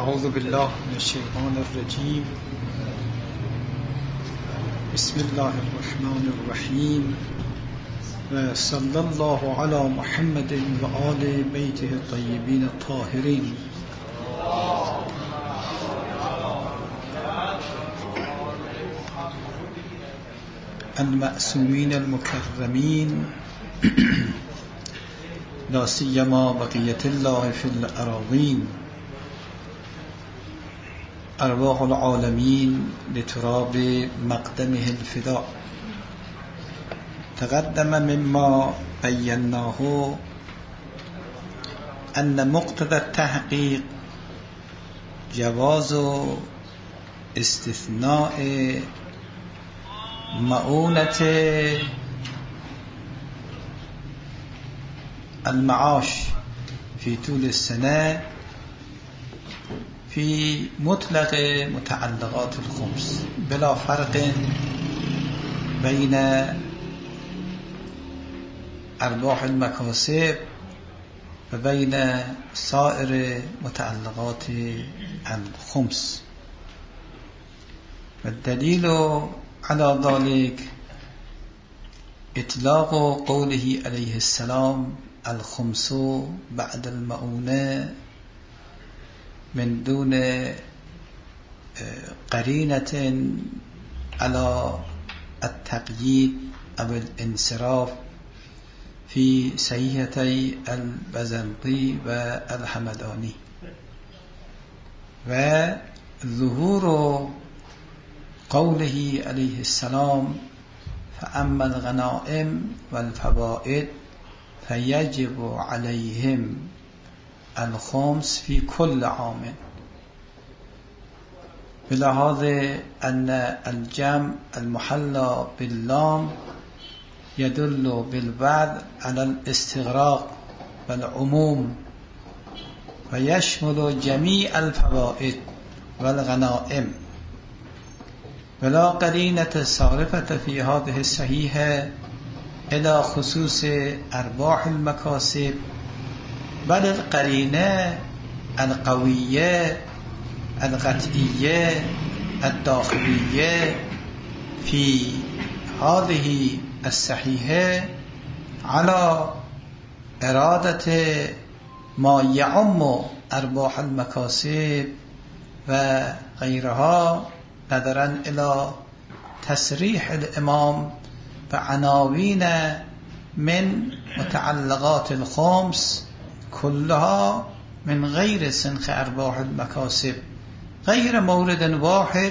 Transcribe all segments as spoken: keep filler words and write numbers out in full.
اعوذ بالله من الشیطان الرجیم. بسم الله الرحمن الرحیم و صلی الله علی محمد و آل بیته الطیبین الطاهرین. المعصومین المکرمین لا سیما بقیة الله فی الأراضین. ارواح العالمین لتراب مقدمه الفداء. تقدم مما بیناه ان مقتضى التحقیق جواز استثناء مؤونة المعاش في طول السنة في مطلق متعلقات الخمس بلا فرق بين أرباح المكاسب وبين سائر متعلقات الخمس. والدليل على ذلك إطلاق قوله عليه السلام الخمس بعد المؤونة من دون قرينة على التقييد أو الانصراف في صحيحتي البزنطي والحمداني. وظهور قوله عليه السلام فأما الغنائم والفوائد فيجب عليهم الخمس في كل عام، بلحاظ أن الجمع المحلى باللام يدل بالبعض على الاستغراق والعموم ويشمل جميع الفوائد والغنائم، ولا قرينة صارفة في هذه الصحيحة إلى خصوص أرباح المكاسب، بل القرينة القوية القطعية الداخلية في هذه الصحيحة على إرادة ما يعم أرباح المكاسب وغيرها، نظرا إلى تصريح الإمام بعناوين من متعلقات الخمس كلها من غير سنخ أرباح المكاسب غير مورد واحد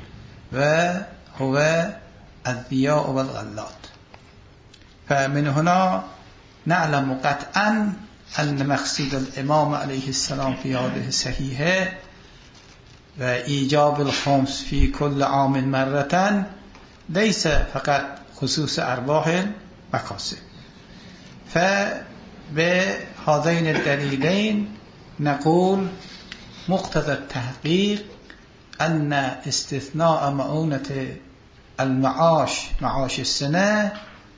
وهو الضياء والغلات. فمن هنا نعلم قطعا أن مقصود الإمام عليه السلام في هذه الصحيحة وإيجاب الخمس في كل عام مرة ليس فقط خصوص أرباح المكاسب. فبهذين الدليلين نقول مقتضى التحقيق أن استثناء مؤونة المعاش معاش السنة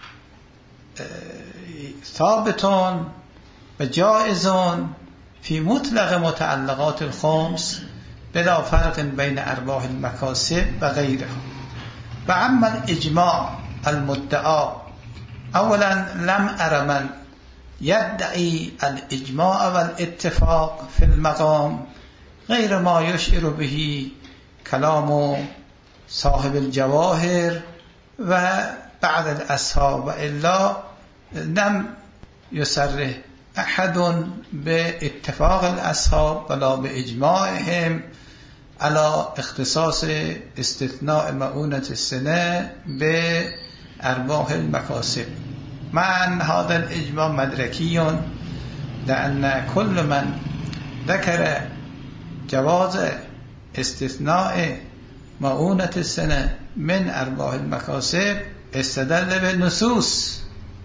ثابت وجائز في مطلق متعلقات الخمس بلا فرق بين أرباح المكاسب وغيرها. وأما الإجماع المدعى، أولا لم أر من يدعي الإجماع والاتفاق في المقام غير ما يشعر به كلام صاحب الجواهر وبعض الأصحاب، وإلا لم يصرح أحد باتفاق الأصحاب ولا بإجماعهم على اختصاص استثناء مؤونة السنة بأرباح المكاسب، مع أن هذا الإجماع مدركي، لأن كل من ذكر جواز استثناء مؤونة السنة من أرباح المكاسب استدل بالنصوص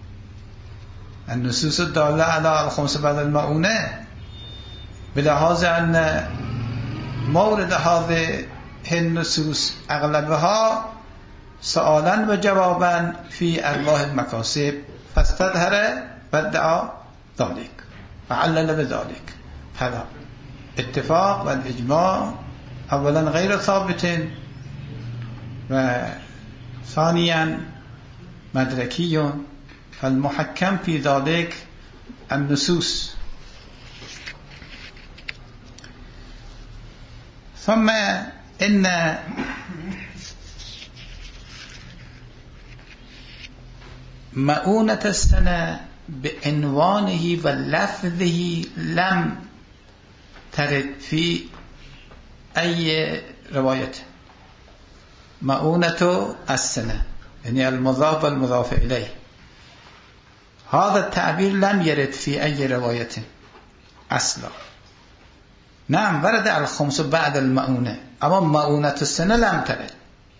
النصوص الدالة على الخمس بعد المؤونة، بلحاظ أن مورد هذه النصوص أغلبها سؤالا وجوابا في أرباح المكاسب، فاستظهر وادعى ذلك وعلل بذلك. هذا اتفاق و الاجماع اولا غیر ثابت و ثانيا مدركي، فالمحكم في ذلك النصوص. ثم إن مؤونة السنة بعنوانه ولفظه لم ترد في أي رواية. مؤونة السنة يعني المضاف والمضاف إليه، هذا التعبير لم يرد في أي رواية أصلا. نعم ورد الخمس بعد المؤونة، أما مؤونة السنة لم ترد،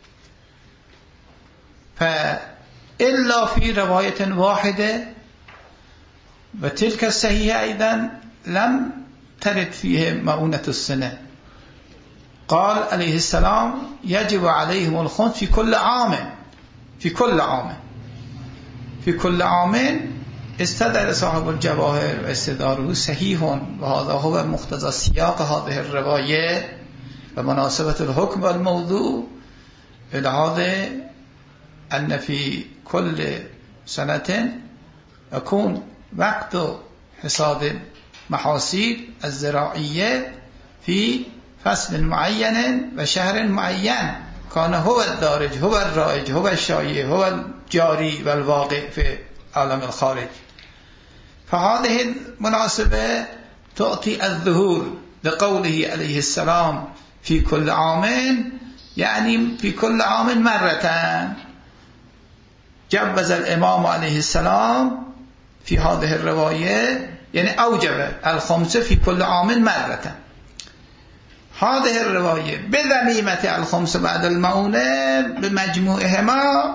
فإلا في رواية واحدة وتلك الصحيحة أيضا لم ترد فيه مؤونة السنة. قال عليه السلام يجب عليهم الخمس في كل عام، في كل عام في كل عام. استدل صاحب الجواهر واستدلاله صحيح، وهذا هو مقتضى سياق هذه الرواية ومناسبة الحكم والموضوع، لهذا أن في كل سنة يكون وقت حصاد المحاصيل الزراعية في فصل معين و شهر معين، كان هو الدارج هو الرائج هو الشایع هو الجاري والواقع في عالم الخارج. فهذه المناسبة تعطي الظهور لقوله عليه السلام في كل عام، يعني في كل عام مرة. جوز الإمام عليه السلام في هذه الرواية، يعني أوجب الخمس في كل عام مرة. هذه الرواية بذميمة الخمس بعد المؤونة بمجموعهما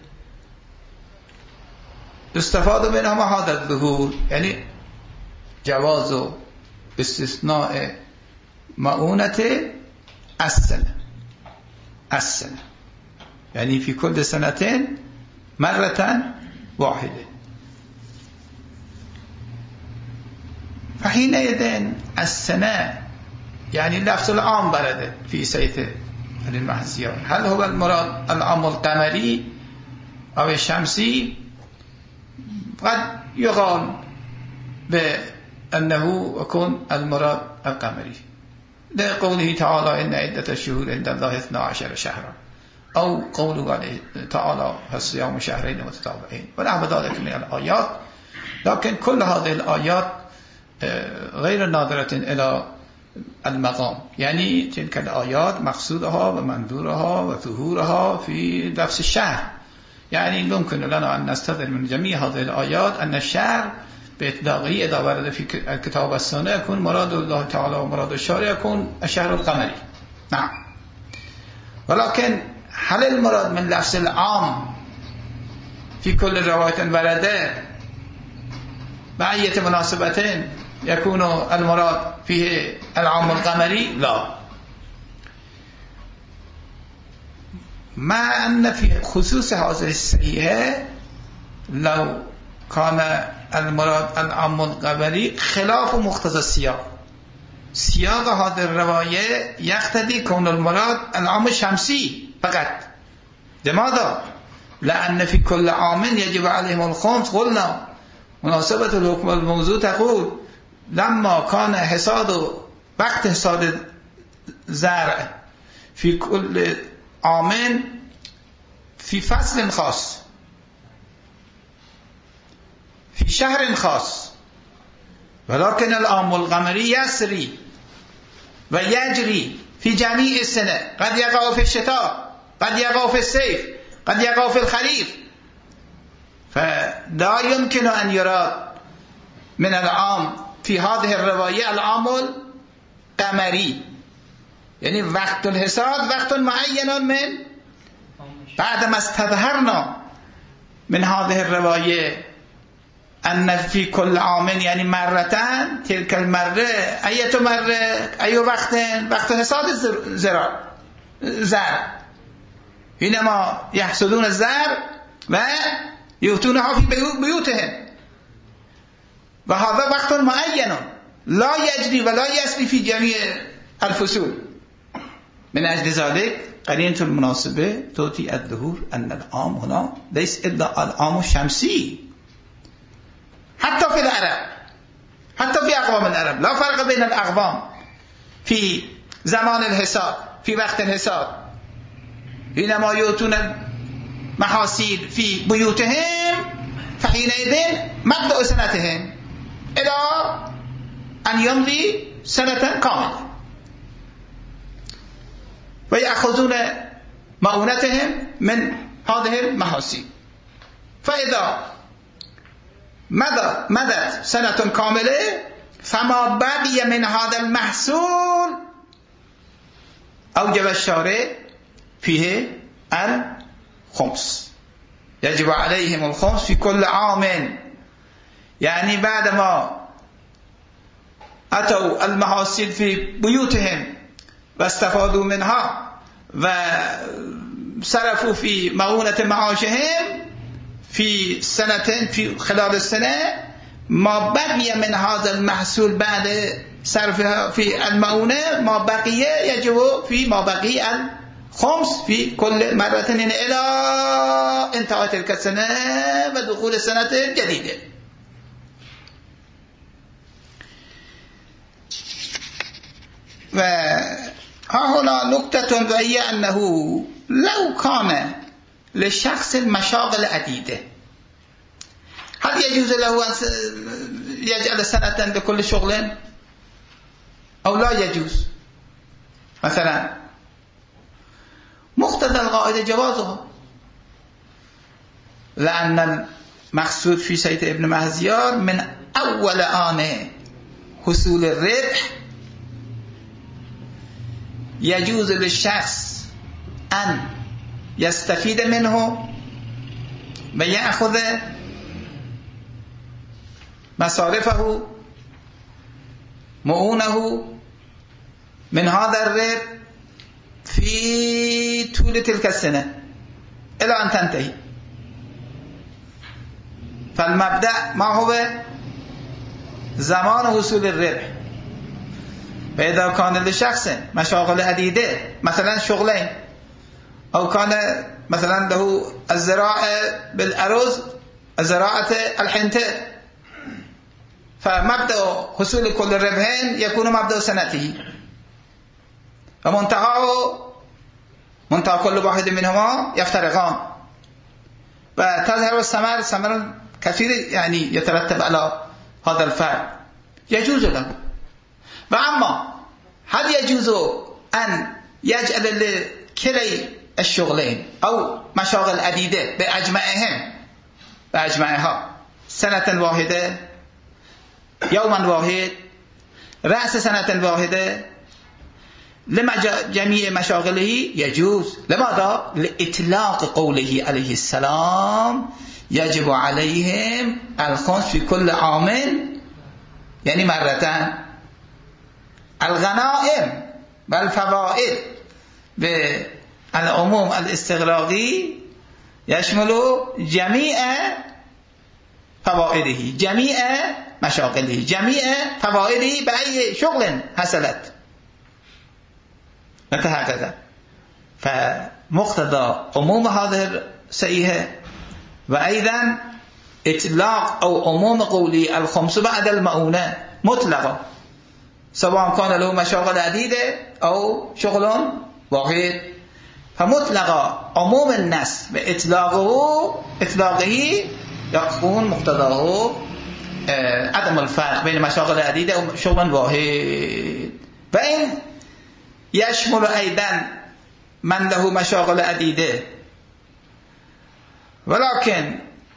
استفاد منهما هذا الظهور، يعني جواز استثناء مؤونة السنة السنة يعني في كل سنتين مرة واحدة. فحينئذ السنة يعني اللفظ العام برد في سيد المحزيان، هل هو المراد العام القمري أو الشمسي؟ قد يقال بأنه يكون المراد القمري لقوله تعالى إن عدة الشهور عند الله اثنا عشر شهرا، أو قوله تعالى الصيام شهرين متتابعين ونحو ذلك من الآيات. لكن كل هذه الآيات غير ناظرة إلى المقام، يعني تلك الآيات مقصودها ومنظورها وظهورها في لفظ الشهر. يعني يمكن لنا أن نستدل من جميع هذه الآيات أن الشهر بإطلاقه إذا ورد في الكتاب والسنة يكون مراد الله تعالى ومراد الشارع يكون الشهر القمري. نعم، ولكن هل المراد من لفظ العام في كل رواية ورد بأية مناسبة يكون المراد فيه العام القمري؟ لا، مع أن في خصوص هذه الصحيحة لو كان المراد العام القمري خلاف مقتضى السياق، سياق هذه الرواية يقتضي كون المراد العام الشمسي فقط. لماذا؟ لأن في كل عام يجب عليهم الخمس. قلنا مناسبة الحكم الموضوع تقول لما كان حصاد وقت حصاد زرع في كل عام في فصل خاص في شهر خاص، ولكن العام القمري يسري ويجري في جميع السنة، قد يقع في الشتاء قد يقع في الصيف قد يقع في الخريف. فلا يمكن أن يراد من العام في هذه الرواية العام القمري، يعني وقت الحصاد وقت معين من بعد ما استظهرنا من هذه الرواية أن في كل عام يعني مرتان، تلك المرة أية مرة أي وقت؟ وقت حصاد الزرع زرع، حينما يحصدون الزرع ويؤتونها في بيوتهم، وهذا وقت معين لا يجري ولا يسري في جميع الفصول. من أجل ذلك قرينة المناسبة تعطي الظهور أن العام هنا ليس إلا العام الشمسي حتى في العرب، حتى في أقوام العرب لا فرق بين الأقوام في زمان الحساب، في وقت الحساب حينما يؤتون المحاصيل في بيوتهم فحينئذ مبدأ سنتهم إلى أن يمضي سنة كاملة ويأخذون مؤونتهم من هذه المحاصيل. فإذا مضت مضت سنة كاملة فما بقي من هذا المحصول أوجب الشارع فيه الخمس، يجب عليهم الخمس في كل عام. يعني بعدما أتوا المحاصيل في بيوتهم واستفادوا منها وصرفوا في مؤونة معاشهم في سنتين في خلال السنة، ما بقي من هذا المحصول بعد صرفها في المؤونة ما بقي يجب في ما بقي الخمس في كل مرة إلى انتهاء تلك السنة ودخول السنة الجديدة. وها هنا نقطة وهي أنه لو كان للشخص مشاغل عديدة هل يجوز له أن يجعل سنة لكل شغل أو لا يجوز؟ مثلا مقتضى القاعدة جوازها، لأن المقصود في سيد ابن مهزيار من أول آن حصول الربح يجوز للشخص أن يستفيد منه ويأخذ مصارفه مؤونه من هذا الربح في طول تلك السنة إلى أن تنتهي. فالمبدأ ما هو؟ زمان حصول الربح. فإذا كان لشخص مشاغل عديدة مثلا شغلين، أو كان مثلا له الزراعة بالأرز زراعة الحنطة، فمبدأ حصول كل ربحين يكون مبدأ سنته، ومنتهاه منتهى كل واحد منهما يفترقان وتظهر الثمر ثمر كثير يعني يترتب على هذا الفرق، يجوز له. وأما هل يجوز أن يجعل لكلي الشغلين أو مشاغل عديدة بأجمعهم بأجمعها سنة واحدة يوما واحد رأس سنة واحدة لجميع مشاغله؟ يجوز. لماذا؟ لإطلاق قوله عليه السلام يجب عليهم الخمس في كل عام، يعني مرتين. الغنائم والفوائد بالعموم الاستغراقي يشمل جميع فوائده، جميع مشاغله، جميع فوائده بأي شغل حصلت هكذا. فمقتضى عموم هذه الصيحة وأيضا إطلاق أو عموم قولي الخمس بعد المؤونة مطلقة، سواء كان له مشاغل عديدة أو شغل واحد، فمطلقة عموم النص بإطلاقه إطلاقه يكون مقتضاه عدم الفرق بين مشاغل عديدة أو شغل واحد. فإن يشمل أيضا من له مشاغل عديدة، ولكن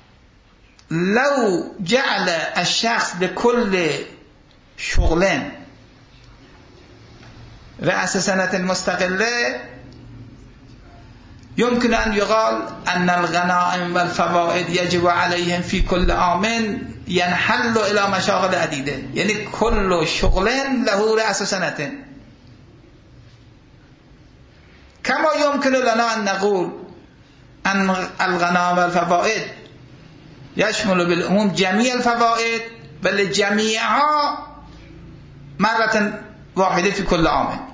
لو جعل الشخص لكل شغل رأس سنة مستقلة يمكن أن يقال أن الغنائم والفوائد يجب عليهم في كل عام ينحل إلى مشاغل عديدة، يعني كل شغل له رأس سنة. كما يمكن لنا أن نقول أن الغنائم والفوائد يشمل بالعموم جميع الفوائد، بل جميعها مرة واحدة في كل عام.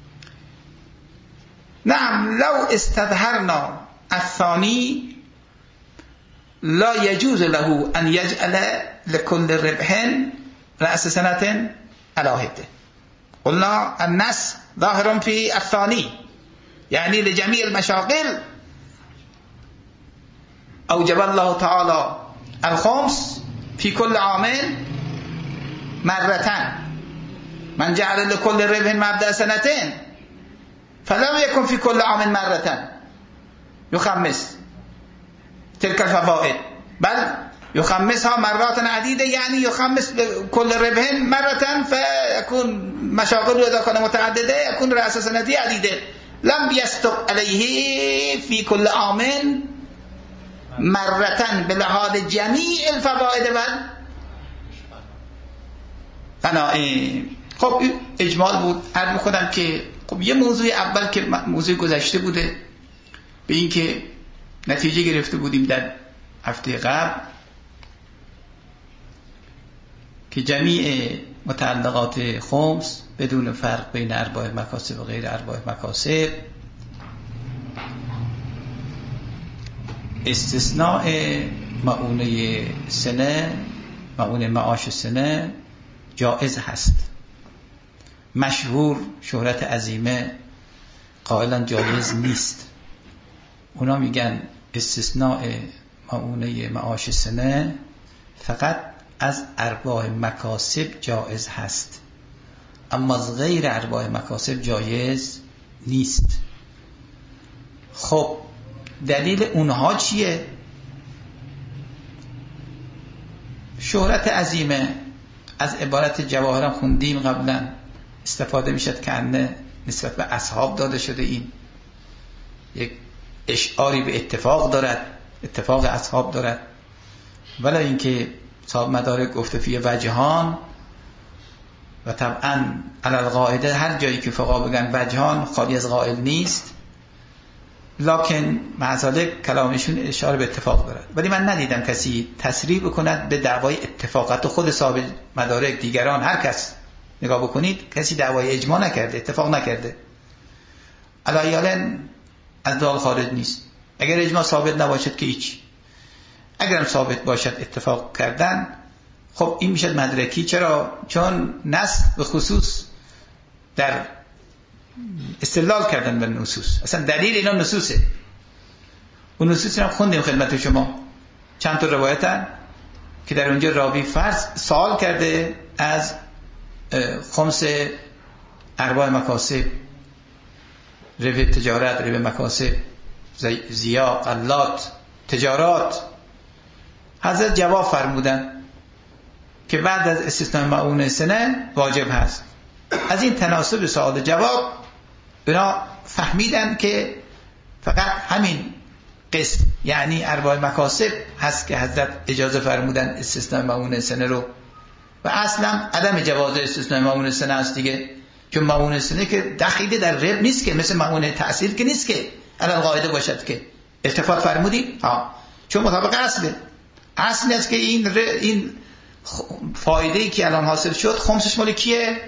نعم لو استظهرنا الثاني لا يجوز له أن يجعل لكل ربح رأس سنة على حدة. قلنا النص ظاهر في الثاني، يعني لجميع المشاغل أوجب الله تعالى الخمس في كل عام مرتين، من جعل لكل ربح مبدأ سنتين فلم يكن في كل عام مرتين يخمس تلك الفوائد، بل يخمسها مرات عديدة، يعني يخمس كل ربح مرة فيكون مشاغل إذا كان متعددة يكون رأس سنتي عديدة. لم يستق عليه في كل عام مرة بلحاظ جميع الفوائد. بل أنا إيه خب اجمال بود. عرض می‌کنم که خب یه موضوع اول که موضوع گذشته بوده به این که نتیجه گرفته بودیم در هفته قبل که جمیع متعلقات خمس بدون فرق بین ارباح مکاسب و غیر ارباح مکاسب استثناء معونه سنه، معونه معاش سنه جائز هست. مشهور شهرت عظیمه قائلا جایز نیست. اونا میگن استثناء معونه معاش سنه فقط از ارباح مکاسب جایز هست، اما از غیر ارباح مکاسب جایز نیست. خب دلیل اونها چیه؟ شهرت عظیمه از عبارت جواهرم خوندیم قبلا استفاده میشد که انه نسبت به اصحاب داده شده. این یک اشعاری به اتفاق دارد، اتفاق اصحاب دارد، ولی اینکه صاحب مدارک گفته فی وجهان و طبعا علی القاعده هر جایی که فقها بگن وجهان خالی از قائل نیست، لکن معذالک کلامشون اشاره به اتفاق دارد. ولی من ندیدم کسی تصریح بکند به دعوای اتفاقات. خود صاحب مدارک، دیگران، هر کس نگاه بکنید کسی دعوای اجماع نکرده، اتفاق نکرده. علایالن از دال خارج نیست. اگر اجماع ثابت نباشد که هیچ، اگرم ثابت باشد اتفاق کردن، خب این میشد مدرکی. چرا؟ چون نص به خصوص در استدلال کردن به نصوص، اصلا دلیل اینا نصوصه. اون نصوص رو خوندیم خدمت شما، چند تا روایتن که در اونجا راوی فرض سوال کرده از خمس ارباح مکاسب، روی تجارت، روی مکاسب، زیا، قلات، تجارات. حضرت جواب فرمودن که بعد از استثناء معونه سنه واجب هست. از این تناسب سوال جواب اینا فهمیدن که فقط همین قسم یعنی ارباح مکاسب هست که حضرت اجازه فرمودن استثناء معونه سنه رو، و اصلا عدم جواز استثناء معونه سنه است دیگه. چون معونه سنه که دخیله در رب نیست که، مثل معونه تأثیر که نیست که علل قاعده باشد که التفات فرمودی ها، چون مطابق اصله. اصل است که این این فایده‌ای که الان حاصل شد خمسش مال کیه؟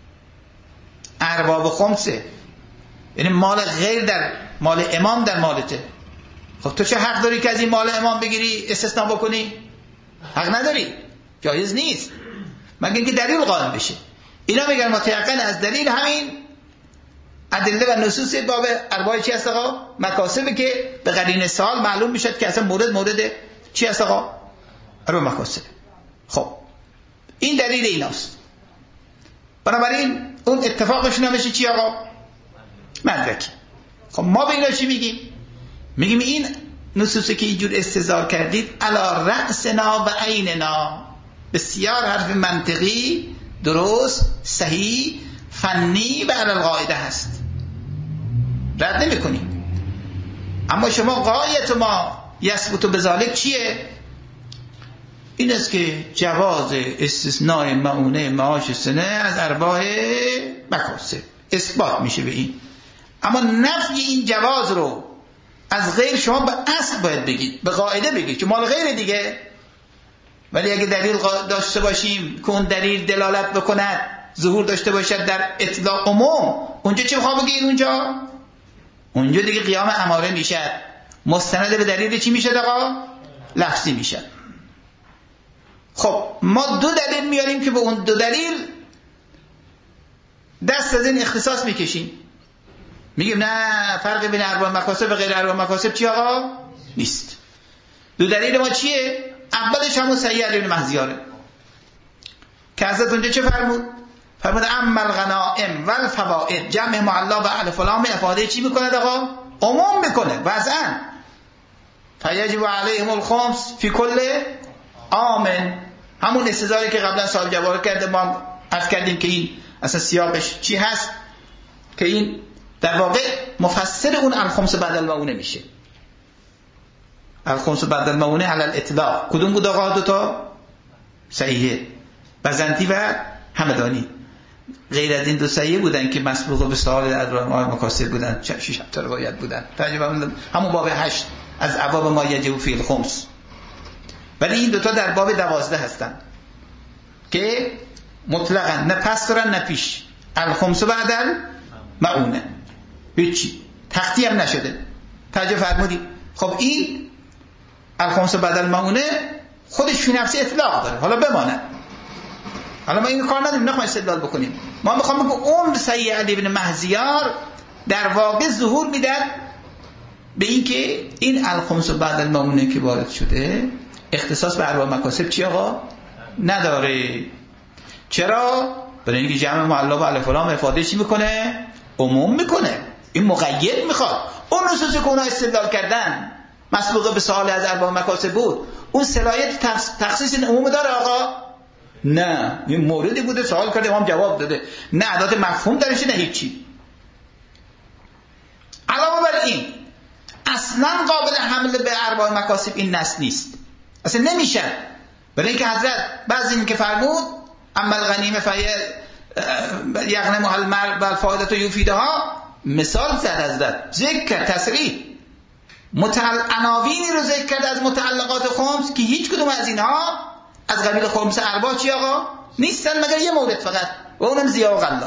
ارباب خمسه، یعنی مال غیر در مال امام در مالته. خب تو چه حق داری که از این مال امام بگیری استثناء بکنی؟ حق نداری، جایز نیست، مگر اینکه دلیل قائم بشه. اینا میگن متيقن از دلیل همین ادله و نصوص باب ارباح چی هست آقا؟ مکاسبه که به قرینه سال معلوم میشد که اصلا مورد مورد چی هست آقا؟ ارباح مکاسب. خب این دلیل ایناست. بنابراین اون اتفاقشون نمیشه چی آقا؟ مدرک. خب ما به اینا چی میگیم؟ میگیم این نصوصی که اینجور استظهار کردید علی رأسنا و عیننا، بسیار حرف منطقی، درست، صحیح، فنی و علی القاعده هست، رد نمی کنیم. اما شما غایت ما یثبت بذالک چیه؟ این است که جواز استثناء معونه معاش سنه از ارباح مکاسب اثبات میشه به این. اما نفی این جواز رو از غیر شما به اصل باید بگید، به قاعده بگید که مال غیر دیگه. ولی اگه دلیل داشته باشیم که اون دلیل دلالت بکند ظهور داشته باشد در اطلاق عموم، اونجا چه میخوام بگید؟ اونجا اونجا دیگه قیام اماره میشه، مستند به دلیل چی میشه آقا؟ لفظی میشه. خب ما دو دلیل میاریم که به اون دو دلیل دست از این اختصاص میکشیم، میگیم نه فرق بین ارباب مکاسب و غیر ارباب مکاسب چی آقا؟ نیست. دو دلیل ما چیه؟ اولش همون صحیح علی بن مهزیاره که حضرت اونجا چه فرمود؟ فرمود اما الغنائم والفوائد جمع معلا و الف و لام افاده چی میکنه آقا؟ عموم میکنه وضعا. فیجب علیهم الخمس فی کل عام، همون استدلالی که قبلا صاحب جواهر کرده ما عرض کردیم که این اصلا سیاقش چی هست که این در واقع مفسر اون الخمس بعد المعونه میشه. الخمس بعد المعونه علی الاطلاق کدوم بود آقا؟ دو تا صحیحه، بزنتی و همدانی. غیر از این دو صحیحه بودن که مسبوق به سوال ادرار مکاسب بودن، شش تا روایت بودن ترجمه همون باب هشت از ابواب ما یجب فی الخمس. ولی این دوتا در باب دوازده هستن که مطلقا نه پس دارن نه پیش. الخمس بعد المعونه هیچی تختی هم نشده. توجه فرمودی؟ خب این الخمس بعد المعونه خودش فی نفسی اطلاق داره، حالا بمانه. حالا ما این کار نداریم، نخواهیم استدلال بکنیم. ما میخوام بگم اون سید علی بن مهزیار در واقع ظهور میدن به این که این الخمس بعد المعونه که وارد شده اختصاص به ارباب مکاسب چی آقا؟ نداره. چرا؟ برای اینکه جمع معلا و الف و لام افاده چی میکنه؟ عموم میکنه. این مقید میخواد. اون نصوصی که اونا استدلال کردن مسبوقه به سوال از ارباب مکاسب بود، اون صلاحیت تخصیص عموم داره آقا؟ نه. این موردی بوده سوال کرده امام جواب داده، نه ادات مفهوم درشه نه هیچی. علاوه بر این اصلا قابل حمل به ارباب مکاسب این نص نیست، اصلا نمیشه. برای اینکه حضرت بعضی این که فرمود اما الغنیمه فهی یغنمها المرء والفائدة یفیدها، مثال زد حضرت، ذکر تصریح متعل... عناوینی رو ذکر کرد از متعلقات خمس که هیچ کدوم از اینها از قبیل خمس ارباع چی آقا؟ نیستن مگر یه مورد فقط و اونم ضیاء و غلا.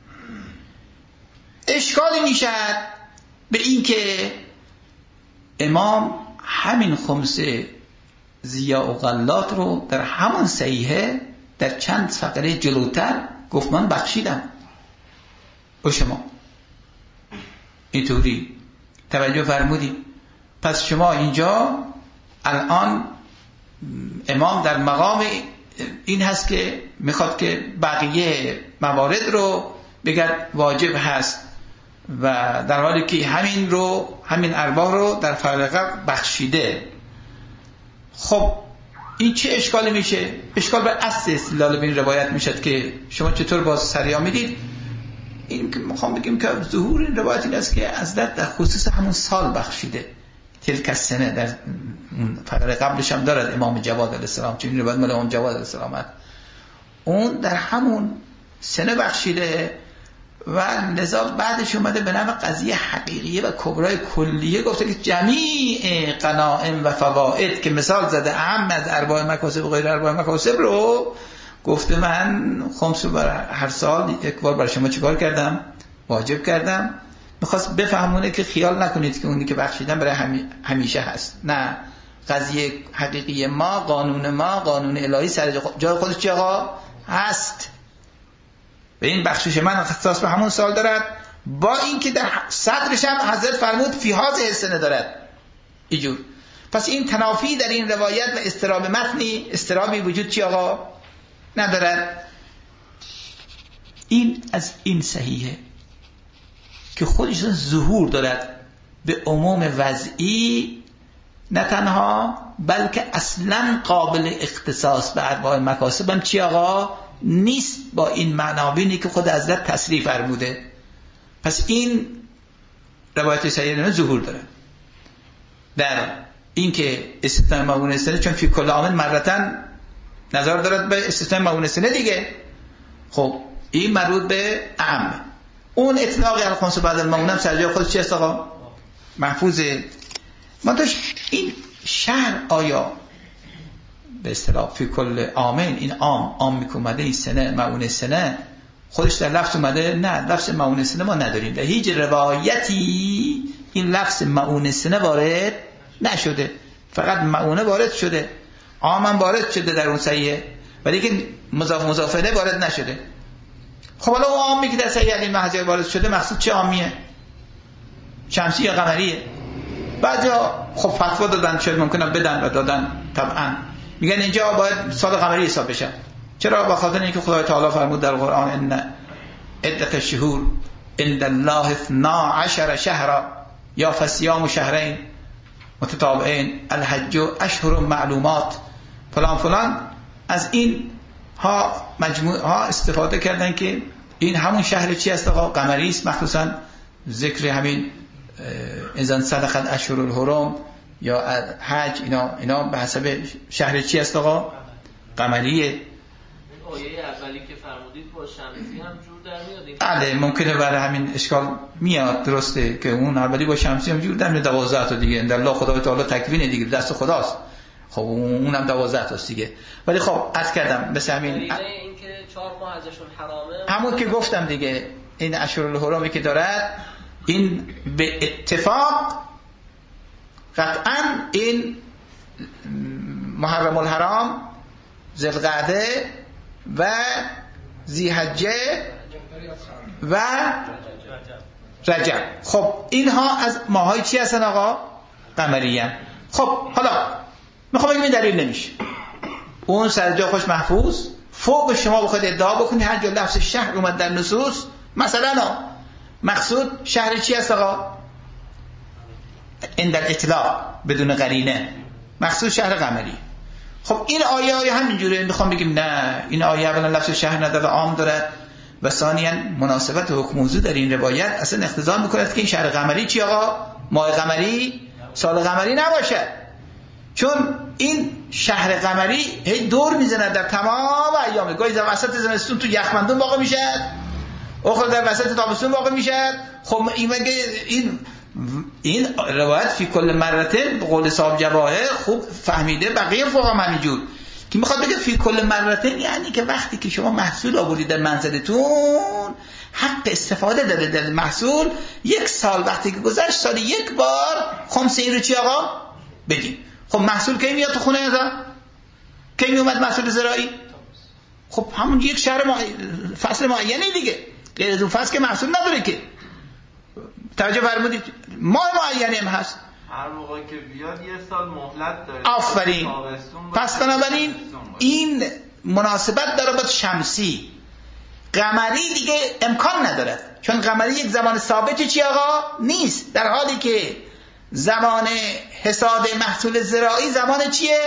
اشکالی میشد به این که امام همین خمس ضیاء و غلات رو در همون صحیحه در چند فقره جلوتر گفت من بخشیدم و شما اینطوری توجه فرمودی. پس شما اینجا الان امام در مقام این هست که میخواد که بقیه موارد رو بگرد واجب هست و در حالی که همین رو همین ارباح رو در فرقه بخشیده. خب این چه اشکالی میشه؟ اشکال بر اصل استدلال به این روایت میشد که شما چطور باز سریا میدید. این که میخوام بگیم که ظهور این روایت این است که از در خصوص همون سال بخشیده، تلک السنه. در فقره قبلش هم دارد امام جواد علیه السلام، چون این روایت مال امام جواد علیه السلام، اون در همون سنه بخشیده و لذا بعدش اومده به نوع قضیه حقیقیه و کبرای کلیه گفته که جمیع غنائم و فوائد که مثال زده اهم از ارباع مکاسب و غیر ارباع مکاسب رو گفته من خمس رو بر هر سال یک بار برای شما چیکار کردم؟ واجب کردم. میخواست بفهمونه که خیال نکنید که اونی که بخشیدن برای همی... همیشه هست. نه، قضیه حقیقی ما، قانون ما، قانون الهی سر جای خودش چه آقا هست. به این بخشش من اختصاص به همون سال دارد، با اینکه در صدرش هم حضرت فرمود فی هذه السنه دارد اینجور. پس این تنافی در این روایت و استراب متنی، استرابی وجود چی آقا ندارد. این از این صحیحه که خودش ظهور دارد به عموم وضعی، نه تنها بلکه اصلا قابل اختصاص به ارباع مکاسب هم چی آقا نیست، با این معناوینی که خود حضرت تصریح فرموده. پس این روایت صحیحه ظهور داره در این که استثناء معون سنه، چون فی کل عام مرتن نظر دارد به استثناء معون سنه دیگه. خب این مربوط به عام، اون اطلاق الخمس بعد المعون هم سرجای خودش چی است آقا؟ محفوظه. ما داشت این شهر آیا به اصطلاح فی کل عامین، این عام عام میکومده این سنه معون سنه خودش در لفظ اومده؟ نه، لفظ معون سنه ما نداریم، در هیچ روایتی این لفظ معون سنه وارد نشده، فقط معونه وارد شده، عامم وارد شده در اون صحیحه، ولی که مضاف مضافه وارد نشده. خب حالا اون عامی که در صحیح علی محضر وارد شده مقصود چه عامیه؟ شمسی یا قمریه؟ بعضیا خب فتوا دادن، شاید ممکنه بدن و دادن طبعا، میگن اینجا باید سال قمری حساب بشه. چرا؟ به خاطر اینکه خدای تعالی فرمود در قرآن ان عدت الشهور عند الله اثنا عشر شهرا یا فصیام شهرین متتابعین الحج اشهر معلومات فلان فلان. از این ها مجموعه ها استفاده کردن که این همون شهر چی است آقا؟ قمری است، مخصوصا ذکر همین اذن صدق الاشهر الحرم یا حج، اینا اینا به حسب شهر چی است آقا؟ قمریه. آیه اولی که فرمودید با شمسی هم جور در میاد؟ بله ممکنه برای همین اشکال میاد، درسته که اون اولی با شمسی هم جور در میاد، دوازده تا دیگه در الله خدای تعالی تکوینه دیگه، دست خداست، خب اونم دوازده تاست دیگه. ولی خب عرض کردم مثل همین این که چهار ماه ازشون حرامه، همون که گفتم دیگه، این اشهر الحرمی که دارد این به اتفاق قطعا این محرم الحرام، ذوالقعده و ذی‌حجه و رجب، خب اینها از ماهای چی هستن آقا؟ قمری هستن. خب حالا میخوام بگم این دلیل نمیشه، اون سر جا خوش محفوظ، فوق شما بخواید ادعا بکنید هر جا لفظ شهر اومد در نصوص، مثلا مقصود شهر چی هست آقا؟ این در اطلاق بدون قرینه مقصود شهر قمری. خب این آیه آیه همینجوره، میخوام بگیم نه، این آیه اولا لفظ شهر نداره، عام دارد، و ثانیاً مناسبت حکم موضوع در این روایت اصلا اقتضا میکند که این شهر قمری چی آقا؟ ماه قمری، سال قمری نباشد، چون این شهر قمری هی دور میزنه در تمام ایام، گاهی در وسط زمستون تو یخمندون واقع میشه، اخر در وسط تابستون واقع میشه. خب این این این روایت فی کل مرته به قول صاحب جواهر خوب فهمیده، بقیه فقها هم همینجور که میخواد بگه فی کل مرته، یعنی که وقتی که شما محصول آوردید در منزلتون حق استفاده داره در محصول، یک سال وقتی که گذشت سال یک بار خمسه این رو چی آقا بگیم. خب محصول کی میاد تو خونه ازا؟ کی میومد محصول زراعی؟ خب همون یک شهر ما... فصل معینی دیگه، غیر از اون فصل که محصول نداره که. توجه فرمودید؟ ماه معینی هم هست، هر موقع که بیاد یه سال مهلت داره. آفرین. پس بنابراین این مناسبت داره با شمسی، قمری دیگه امکان نداره، چون قمری یک زمان ثابت چی آقا نیست، در حالی که زمان حصاد محصول زراعی زمان چیه؟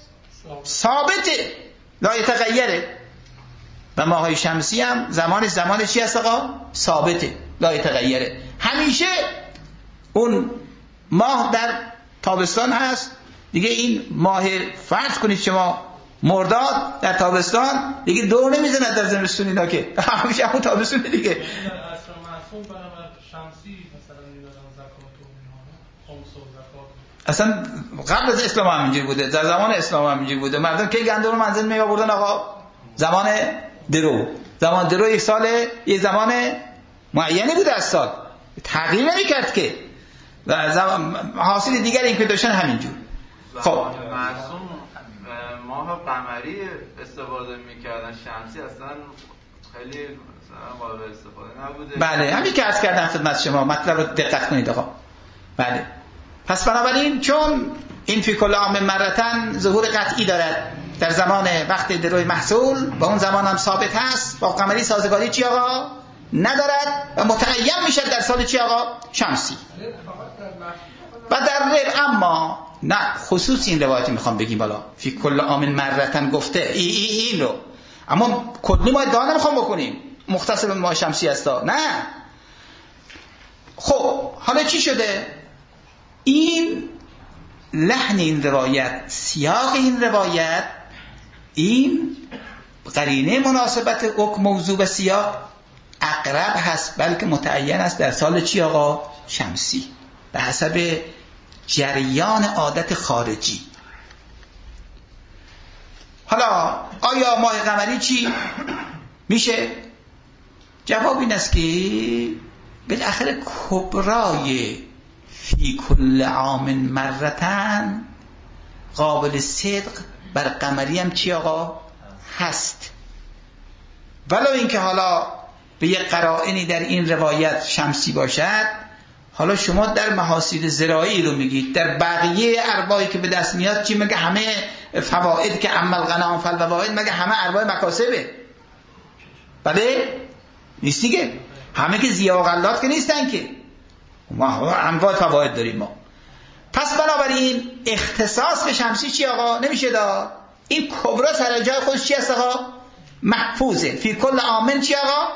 ثابته، لا یتغیره. و ماهای شمسی هم زمان زمان چی هست آقا؟ ثابته، لا یتغیره. همیشه اون ماه در تابستان هست دیگه، این ماه فرض کنید شما مرداد در تابستان دیگه دور نمیزنه در زمستون، اینا که همیشه همون تابستون دیگه. در اصل معصوم برای شمسی مثلا میدادن زکات و خمس و زکات، اصلا قبل از اسلام هم اینجوری بوده، در زمان اسلام هم اینجوری بوده. مردم که گندم رو منزل می آوردن آقا؟ زمان درو، زمان درو یک سال، یک زمان معینی بوده از سال، تغییر نمی‌کرد که. و زمان حاصل دیگر این که داشتن همینجور. خب معصوم ماه قمری استفاده می‌کردن، شمسی اصلا خیلی مثلا قابل استفاده نبوده. بله همین که عرض کردم خدمت شما، مطلب رو دقت کنید آقا. بله پس بنابراین چون این فی کل عام مرتن ظهور قطعی دارد در زمان وقت دروی محصول، با اون زمان هم ثابت هست، با قمری سازگاری چی آقا ندارد و متعین میشه در سال چی آقا؟ شمسی. و در غیر اما نه، خصوص این روایتی میخوام بگیم بالا فی کل عام مرتن گفته ای ای این رو، اما کلی ما ادعا نمیخوام بکنیم مختص به ماه شمسی هستا، نه. خب حالا چی شده؟ این لحن این روایت، سیاق این روایت، این قرینه مناسبت حکم موضوع به سیاق اقرب هست، بلکه متعین است در سال چی آقا؟ شمسی، به حسب جریان عادت خارجی. حالا آیا ماه قمری چی میشه؟ جواب این است که بالاخره کبرای فی کل عام مرتن قابل صدق بر قمری هم چی آقا هست، ولو اینکه حالا به یک قرائنی در این روایت شمسی باشد. حالا شما در محاسیل زراعی رو میگید، در بقیه ارباحی که به دست میاد چی مگه همه فواید که عمل غنام فالفواید مگه همه ارباح مکاسبه؟ بله نیست دیگه، همه که ضیاء و غلات که نیستن که، ما انواع فواید داریم ما. پس بنابراین اختصاص به شمسی چی آقا نمیشه داد. این کبرا سر جای خودش چی است آقا؟ محفوظه. فی کل عامل چی آقا؟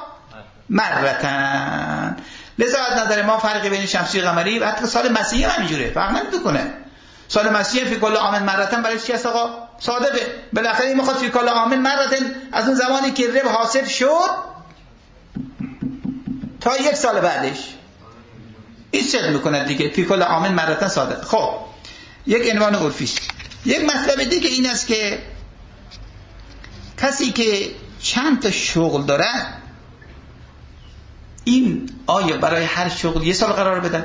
مرتن. لذا از نظر ما فرقی بین شمسی و قمری و حتی سال مسیحی هم اینجوره، فرق نمیکنه. سال مسیحی فی کل عامل مرتن برای چی است آقا؟ صادقه. بالاخره این میخواد فی کل عامل مرتن از اون زمانی که رب حاصل شد تا یک سال بعدش این صدق میکنه دیگه، فی کل عامل مرتن صادق. خب یک عنوان عرفی. یک مطلب دیگه این است که کسی که چند تا شغل داره این آیا برای هر شغل یه سال قرار بدن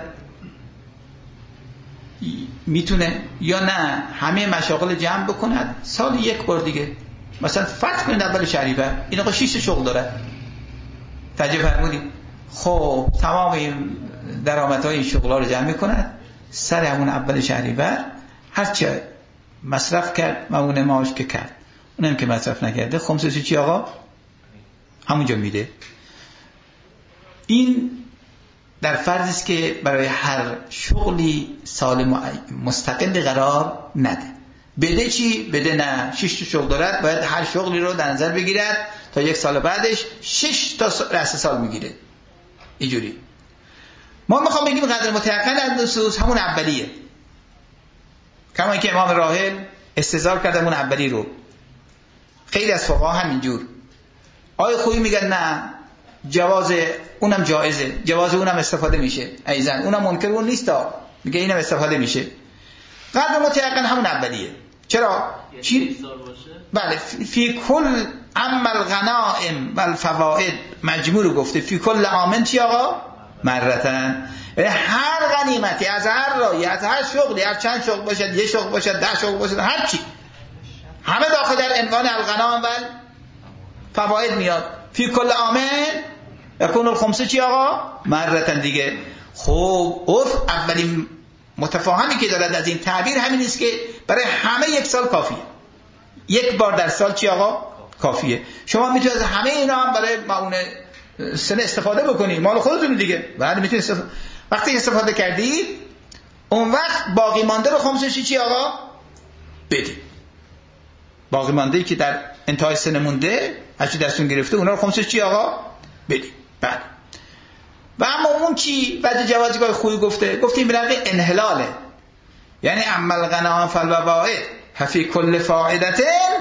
میتونه یا نه همه مشاغل جمع بکند سال یک بار دیگه؟ مثلا فرض کنید اول شهریور این آقا شش شغل داره، توجه فرمودید؟ خب تمام این درآمدهای این شغل‌ها رو جمع میکند سر همون اول شهریور، هرچه مصرف کرد ممونه معاش که کرد، اونم که مصرف نکرده خمسش چی آقا همونجا میده. این در فرض است که برای هر شغلی سال مستقل قرار نده. بده چی؟ بده نه شش تا شغل دارد باید هر شغلی رو در نظر بگیرد تا یک سال بعدش شش تا رأس سال میگیره. اینجوری ما میخوام بگیم قدر متيقن از نصوص همون اولیه، کما که امام راحل استظهار کرده همون اولی رو. خیلی از فقها همینجور. آیه خوبی میگن نه جواز اونم جایزه، جواز اونم استفاده میشه، ایزن اونم منکر اون نیست، میگه اینم استفاده میشه. قدر متيقن همون اولیه. چرا؟ چی؟ بله فی کل عمل غنائم و الفوائد مجموع رو گفته فی کل عامل چی آقا؟ مرتن. هر غنیمتی از هر رایی از هر شغلی، هر چند شغل باشد، یه شغل باشد، ده شغل باشد، هر چی همه داخل در عنوان الغنائم و فواید میاد. فی کل عامل یکون الخمسه چی آقا؟ مرتن دیگه. خب عرف اولین متفاهمی که دارد از این تعبیر همین است که برای همه یک سال کافیه، یک بار در سال چی آقا؟ کافیه. شما میتونید از همه اینا هم برای معون سنه استفاده بکنید، مال خودتون دیگه. بعد میتونید استفاده... وقتی استفاده کردید اون وقت باقی مانده رو خمسشی چی آقا؟ بدید. باقی مانده ای که در انتهای سنه مونده هرچی دستون گرفته اونا رو خمسش چی آقا؟ بدید. بعد و اما اون چی بعد جوازگاه خوبی گفته گفتیم بلقی انحلاله، یعنی عمل غنام فالفواید فی کل فائدتن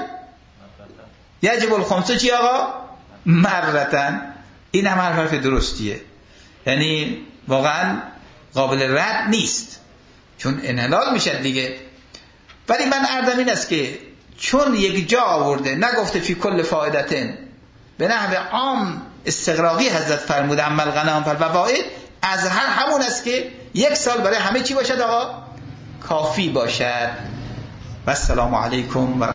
یجب الخمسه چی آقا؟ مرتن. این هم حرف درستیه، یعنی واقعا قابل رد نیست چون انحلال میشه دیگه. ولی من عرضم این است که چون یک جا آورده نگفته فی کل فائدتن به نحو عام استغراقی حضرت فرمود عمل غنام فالفواید، از هر همون است که یک سال برای همه چی باشد آقا؟ کافی باشد. و السلام علیکم و